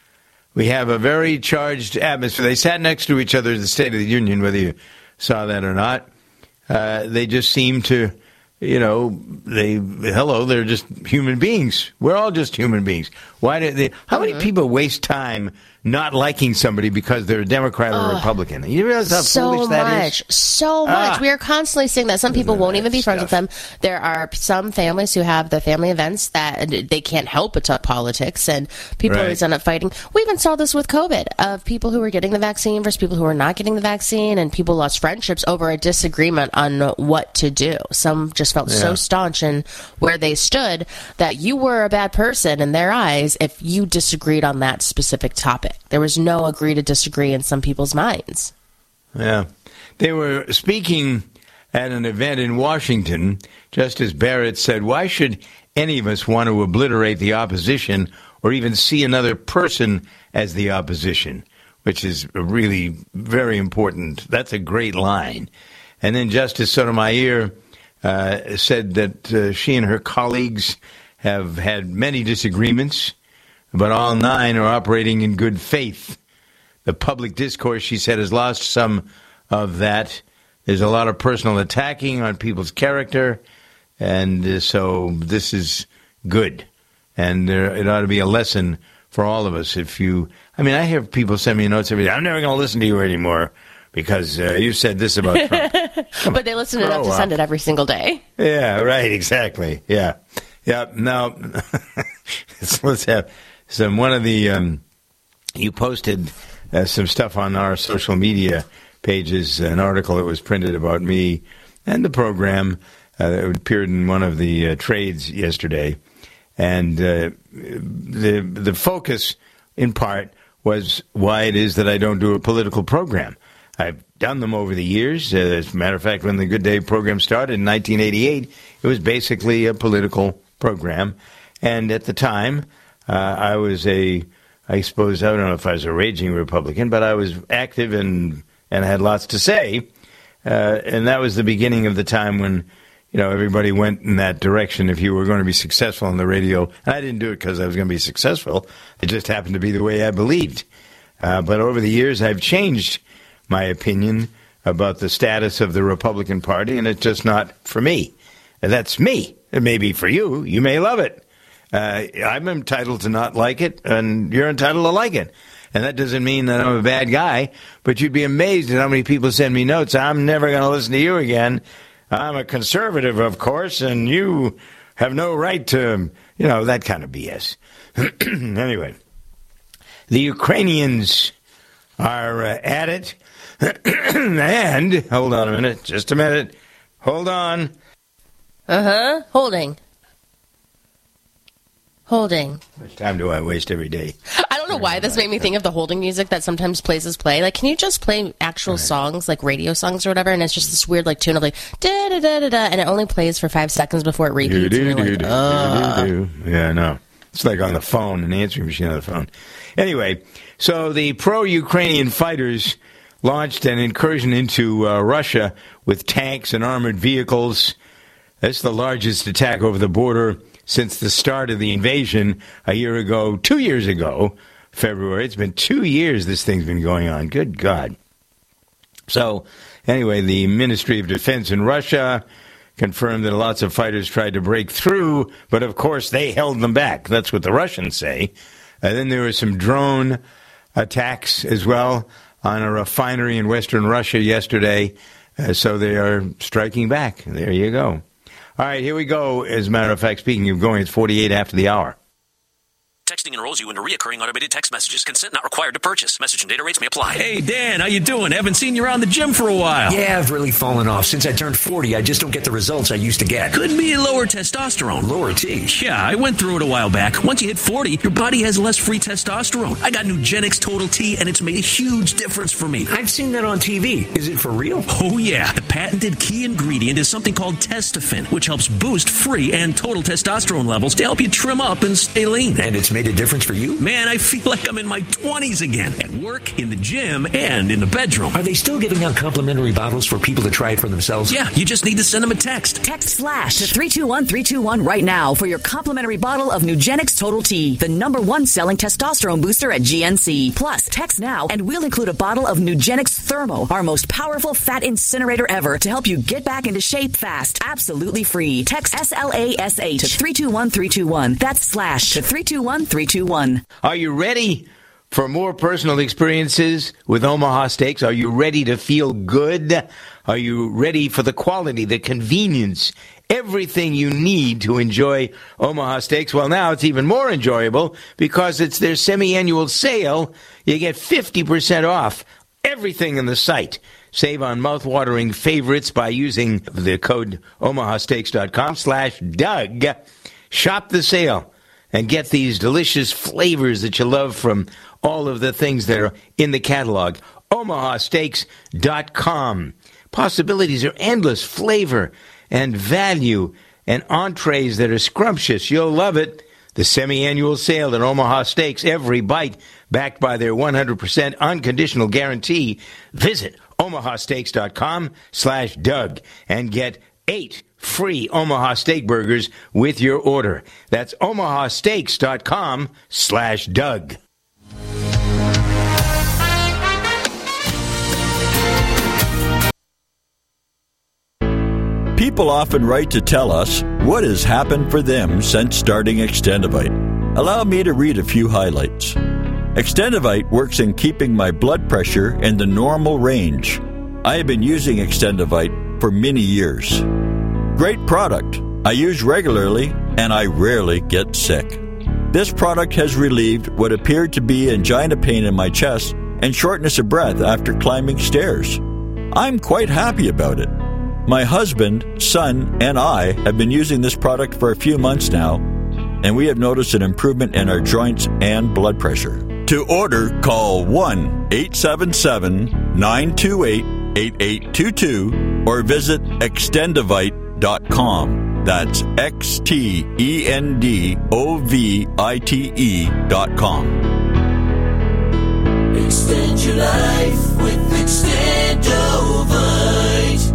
We have a very charged atmosphere. They sat next to each other at the State of the Union, whether you saw that or not. Uh, they just seemed to... You know, they, hello, they're just human beings. We're all just human beings. Why do they, how many people waste time not liking somebody because they're a Democrat or a Republican? You realize how so foolish that much, is? So much. Ah. We are constantly seeing that some people Isn't won't that even be friends stuff? with them. There are some families who have the family events that they can't help but talk politics, and people Right. always end up fighting. We even saw this with COVID, of people who were getting the vaccine versus people who were not getting the vaccine, and people lost friendships over a disagreement on what to do. Some just felt so Yeah. staunch in where they stood that you were a bad person in their eyes if you disagreed on that specific topic. There was no agree to disagree in some people's minds. Yeah. They were speaking at an event in Washington. Justice Barrett said, why should any of us want to obliterate the opposition or even see another person as the opposition? Which is really very important. That's a great line. And then Justice Sotomayor uh, said that uh, she and her colleagues have had many disagreements, but all nine are operating in good faith. The public discourse, she said, has lost some of that. There's a lot of personal attacking on people's character, and uh, so this is good. And there, it ought to be a lesson for all of us. If you, I mean, I hear people send me notes every day. I'm never going to listen to you anymore because uh, you said this about Trump. But they listen enough to grow send up. it every single day. Yeah, right, exactly. Yeah. Yeah, now, let's have some, one of the, um, you posted uh, some stuff on our social media pages, an article that was printed about me and the program uh, that appeared in one of the uh, trades yesterday. And uh, the the focus, in part, was why it is that I don't do a political program. I've done them over the years. Uh, as a matter of fact, when the Good Day program started in nineteen eighty-eight, it was basically a political program. And at the time, uh, I was a, I suppose, I don't know if I was a raging Republican, but I was active and, and had lots to say. Uh, and that was the beginning of the time when, you know, everybody went in that direction if you were going to be successful on the radio. I didn't do it because I was going to be successful. It just happened to be the way I believed. Uh, but over the years, I've changed my opinion about the status of the Republican Party, and it's just not for me. And that's me. It may be for you. You may love it. Uh, I'm entitled to not like it, and you're entitled to like it. And that doesn't mean that I'm a bad guy, but you'd be amazed at how many people send me notes. I'm never going to listen to you again. I'm a conservative, of course, and you have no right to, you know, that kind of B S. Anyway, the Ukrainians are uh, at it. And, hold on a minute, just a minute. Hold on. Uh-huh, holding. Holding. How much time do I waste every day? I don't know why this made me think of the holding music that sometimes places play. Like, can you just play actual right. songs, like radio songs or whatever, and it's just this weird, like, tune of, like, da-da-da-da-da, and it only plays for five seconds before it repeats, and you're like, oh. Yeah, no. It's like on the phone, an answering machine on the phone. Anyway, so the pro-Ukrainian fighters launched an incursion into uh, Russia with tanks and armored vehicles. That's the largest attack over the border since the start of the invasion a year ago, two years ago, February. It's been two years this thing's been going on. Good God. So, anyway, the Ministry of Defense in Russia confirmed that lots of fighters tried to break through, but of course they held them back. That's what the Russians say. And then there were some drone attacks as well on a refinery in western Russia yesterday. Uh, so they are striking back. There you go. All right, here we go. As a matter of fact, speaking of going, it's forty-eight after the hour. Texting enrolls you into recurring automated text messages. Consent not required to purchase. Message and data rates may apply. Hey, Dan, how you doing? Haven't seen you around the gym for a while. Yeah, I've really fallen off. Since I turned forty, I just don't get the results I used to get. Could be lower testosterone. Lower T? Yeah, I went through it a while back. Once you hit forty, your body has less free testosterone. I got Nugenix Total T, and it's made a huge difference for me. I've seen that on T V. Is it for real? Oh, yeah. The patented key ingredient is something called Testofen, which helps boost free and total testosterone levels to help you trim up and stay lean. And it's made a difference for you? Man, I feel like I'm in my twenties again. At work, in the gym, and in the bedroom. Are they still giving out complimentary bottles for people to try it for themselves? Yeah, you just need to send them a text. Text SLASH to three two one three two one right now for your complimentary bottle of Nugenix Total T, the number one selling testosterone booster at G N C. Plus, text now and we'll include a bottle of Nugenix Thermo, our most powerful fat incinerator ever, to help you get back into shape fast. Absolutely free. Text S L A S H to three two one three two one. That's SLASH to three two one three two one. Are you ready for more personal experiences with Omaha Steaks? Are you ready to feel good? Are you ready for the quality, the convenience, everything you need to enjoy Omaha Steaks? Well, now it's even more enjoyable because it's their semi-annual sale. You get fifty percent off everything in the site. Save on mouth-watering favorites by using the code omahasteaks.com slash Doug. Shop the sale and get these delicious flavors that you love from all of the things that are in the catalog. omaha steaks dot com. Possibilities are endless. Flavor and value and entrees that are scrumptious. You'll love it. The semi-annual sale at Omaha Steaks. Every bite backed by their one hundred percent unconditional guarantee. Visit omahasteaks.com slash Doug and get eight free Omaha Steak Burgers with your order. That's omahasteaks.com slash Doug. People often write to tell us what has happened for them since starting Extendivite. Allow me to read a few highlights. Extendivite works in keeping my blood pressure in the normal range. I have been using Extendivite for many years. Great product. I use regularly, and I rarely get sick. This product has relieved what appeared to be angina pain in my chest and shortness of breath after climbing stairs. I'm quite happy about it. My husband, son, and I have been using this product for a few months now, and we have noticed an improvement in our joints and blood pressure. To order, call one eight seven seven, nine two eight, eight eight two two or visit extendivite dot com. That's X T E N D O V I T E dot com. Extend your life with Extendovite.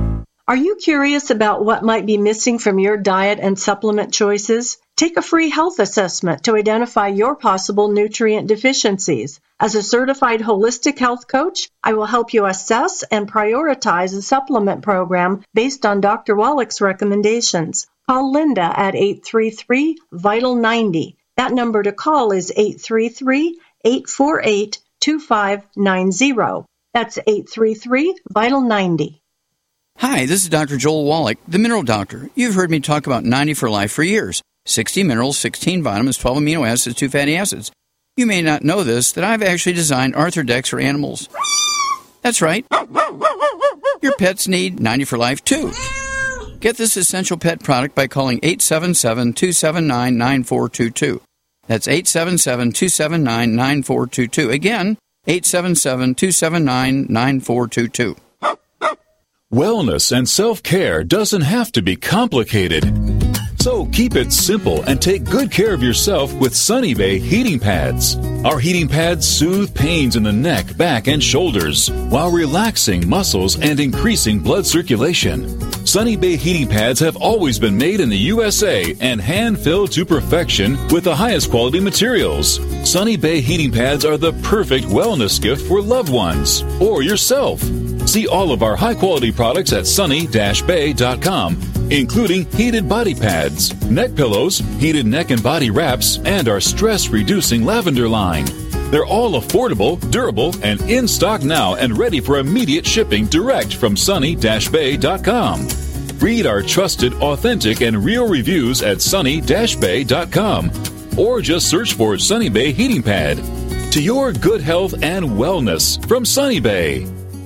Are you curious about what might be missing from your diet and supplement choices? Take a free health assessment to identify your possible nutrient deficiencies. As a certified holistic health coach, I will help you assess and prioritize a supplement program based on Doctor Wallach's recommendations. Call Linda at eight three three, vital ninety. That number to call is eight three three, eight four eight, two five nine zero. That's eight three three, vital ninety. Hi, this is Doctor Joel Wallach, the Mineral Doctor. You've heard me talk about ninety for Life for years. sixty minerals, sixteen vitamins, twelve amino acids, two fatty acids. You may not know this, that I've actually designed Arthrodex for animals. That's right. Your pets need ninety for Life, too. Get this essential pet product by calling eight seven seven, two seven nine, nine four two two. That's eight seven seven, two seven nine, nine four two two. Again, eight seven seven, two seven nine, nine four two two. Wellness and self-care doesn't have to be complicated. So keep it simple and take good care of yourself with Sunny Bay heating pads. Our heating pads soothe pains in the neck, back, and shoulders while relaxing muscles and increasing blood circulation. Sunny Bay heating pads have always been made in the U S A and hand-filled to perfection with the highest quality materials. Sunny Bay heating pads are the perfect wellness gift for loved ones or yourself. See all of our high-quality products at sunny dash bay dot com, including heated body pads, neck pillows, heated neck and body wraps, and our stress-reducing lavender line. They're all affordable, durable, and in stock now and ready for immediate shipping direct from sunny dash bay dot com. Read our trusted, authentic, and real reviews at sunny dash bay dot com or just search for Sunny Bay Heating Pad. To your good health and wellness from Sunny Bay.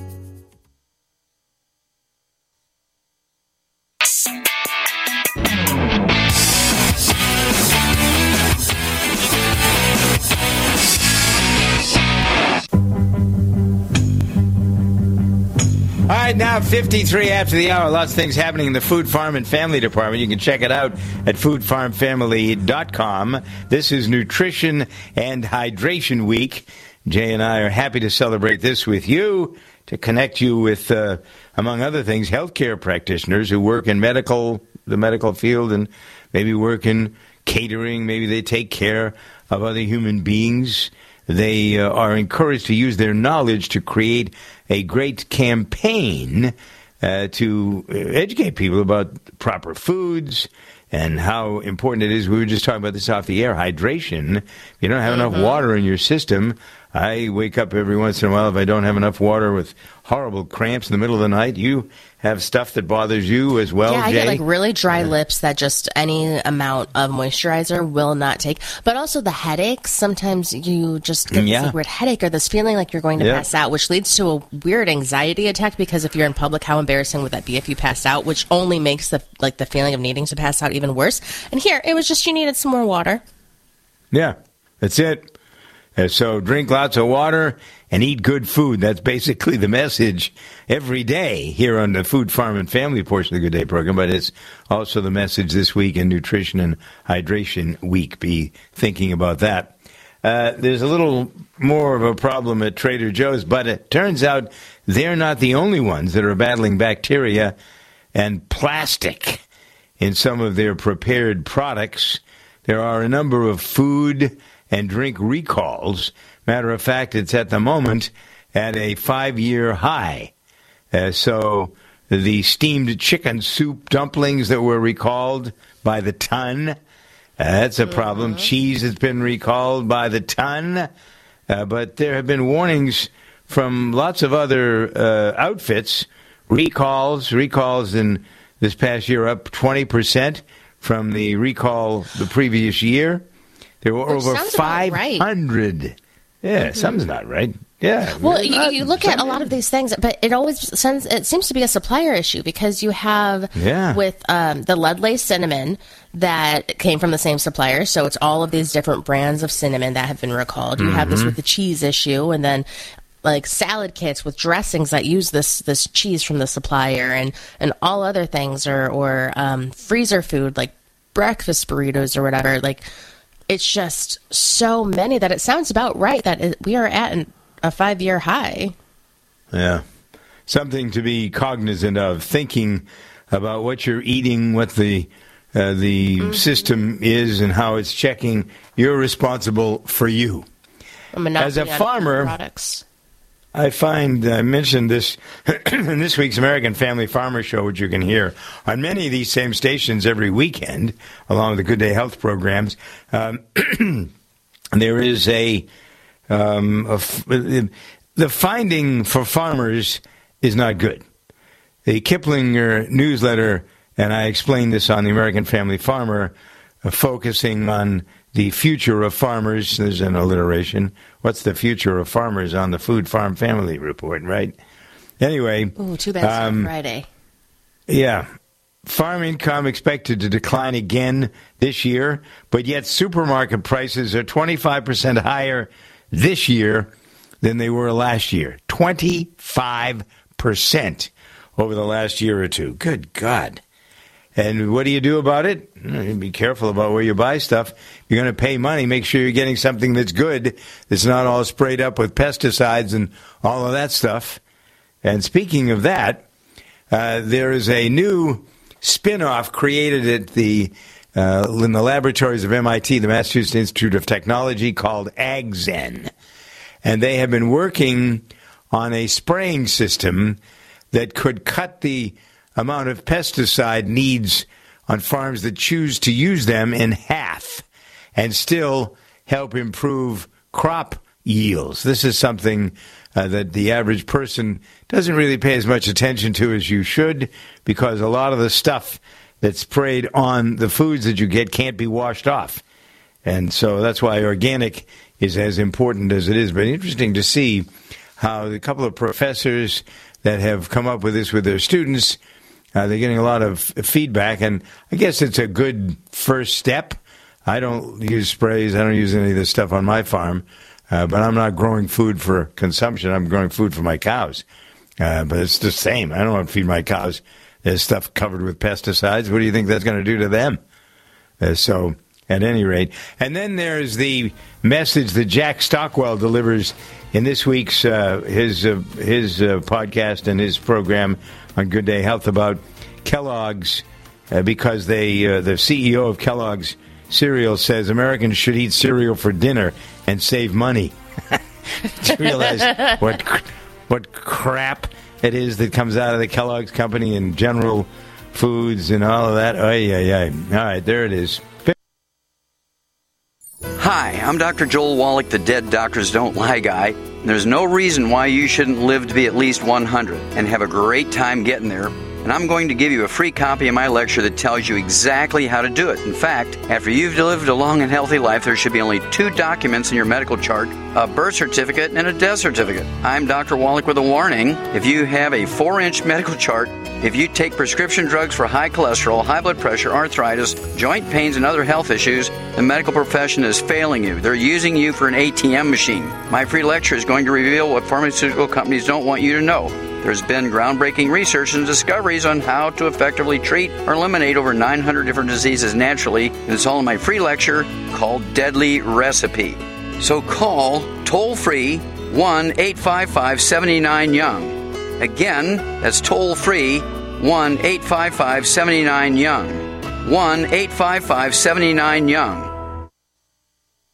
All right, now fifty-three after the hour. Lots of things happening in the Food, Farm, and Family Department. You can check it out at food farm family dot com. This is Nutrition and Hydration Week. Jay and I are happy to celebrate this with you, to connect you with, uh, among other things, healthcare practitioners who work in medical, the medical field, and maybe work in catering. Maybe they take care of other human beings. They uh, are encouraged to use their knowledge to create a great campaign uh, to educate people about proper foods and how important it is. We were just talking about this off the air, hydration. If you don't have mm-hmm. enough water in your system, I wake up every once in a while if I don't have enough water with horrible cramps in the middle of the night. You have stuff that bothers you as well, Yeah, I Jay? get like really dry lips that just any amount of moisturizer will not take. But also the headaches. Sometimes you just get Yeah. this like, weird headache or this feeling like you're going to Yeah. pass out, which leads to a weird anxiety attack because if you're in public, how embarrassing would that be if you passed out, which only makes the like the feeling of needing to pass out even worse. And here, it was just you needed some more water. Yeah, that's it. Uh, so drink lots of water and eat good food. That's basically the message every day here on the Food, Farm, and Family portion of the Good Day program. But it's also the message this week in Nutrition and Hydration Week. Be thinking about that. Uh, there's a little more of a problem at Trader Joe's, but it turns out they're not the only ones that are battling bacteria and plastic in some of their prepared products. There are a number of food and drink recalls. Matter of fact, it's at the moment at a five-year high. Uh, so the steamed chicken soup dumplings that were recalled by the ton, uh, that's a problem. Mm-hmm. Cheese has been recalled by the ton. Uh, but there have been warnings from lots of other uh, outfits. Recalls, recalls in this past year up twenty percent from the recall the previous year. There were Which over sounds about five hundred. right. Yeah, Mhm. something's not right. Yeah. Well, you, not- you look at a lot of these things, but it always sends, it seems to be a supplier issue because you have Yeah. with um, the lead lace cinnamon that came from the same supplier. So it's all of these different brands of cinnamon that have been recalled. You have this Mhm. with the cheese issue, and then like salad kits with dressings that use this this cheese from the supplier, and and all other things, or or um, freezer food like breakfast burritos or whatever. Like it's just so many that it sounds about right that it, we are at an, a five year high. Yeah. something to be cognizant of, thinking about what you're eating, what the uh, the mm-hmm. system is, and how it's checking. You're responsible for you. As a farmer, I find, I mentioned this in this week's American Family Farmer Show, which you can hear on many of these same stations every weekend, along with the Good Day Health programs. Um, there is a, um, a, the finding for farmers is not good. The Kiplinger newsletter, and I explained this on the American Family Farmer, uh, focusing on the future of farmers. There's an alliteration. What's the future of farmers on the Food Farm Family Report, right? Anyway. Ooh, too bad it's um, on Friday. Yeah. Farm income expected to decline again this year, but yet supermarket prices are twenty-five percent higher this year than they were last year. twenty-five percent over the last year or two. Good God. And what do you do about it? Be careful about where you buy stuff. If you're going to pay money, make sure you're getting something that's good, that's not all sprayed up with pesticides and all of that stuff. And speaking of that, uh, there is a new spin-off created at the uh, in the laboratories of M I T, the Massachusetts Institute of Technology, called AgZen. And they have been working on a spraying system that could cut the amount of pesticide needs on farms that choose to use them in half and still help improve crop yields. This is something uh, that the average person doesn't really pay as much attention to as you should, because a lot of the stuff that's sprayed on the foods that you get can't be washed off. And so that's why organic is as important as it is. But interesting to see how a couple of professors that have come up with this with their students, Uh, they're getting a lot of feedback, and I guess it's a good first step. I don't use sprays. I don't use any of this stuff on my farm, uh, but I'm not growing food for consumption. I'm growing food for my cows. Uh, but it's the same. I don't want to feed my cows this stuff covered with pesticides. What do you think that's going to do to them? Uh, so, at any rate. And then there's the message that Jack Stockwell delivers in this week's uh, his uh, his uh, podcast and his program on Good Day Health about Kellogg's, uh, because they uh, the C E O of Kellogg's cereal says Americans should eat cereal for dinner and save money. Do you realize what what crap it is that comes out of the Kellogg's company and General Foods and all of that? Oh, yeah, yeah. All right, there it is. Hi, I'm Doctor Joel Wallach, the Dead Doctors Don't Lie guy. There's no reason why you shouldn't live to be at least one hundred and have a great time getting there. And I'm going to give you a free copy of my lecture that tells you exactly how to do it. In fact, after you've lived a long and healthy life, there should be only two documents in your medical chart, a birth certificate and a death certificate. I'm Doctor Wallach with a warning. If you have a four-inch medical chart, if you take prescription drugs for high cholesterol, high blood pressure, arthritis, joint pains, and other health issues, the medical profession is failing you. They're using you for an A T M machine. My free lecture is going to reveal what pharmaceutical companies don't want you to know. There's been groundbreaking research and discoveries on how to effectively treat or eliminate over nine hundred different diseases naturally, and it's all in my free lecture called Deadly Recipe. So call toll-free one eight five five, seven nine, young. Again, that's toll-free one eight five five, seven nine, young. one eight five five, seven nine, young.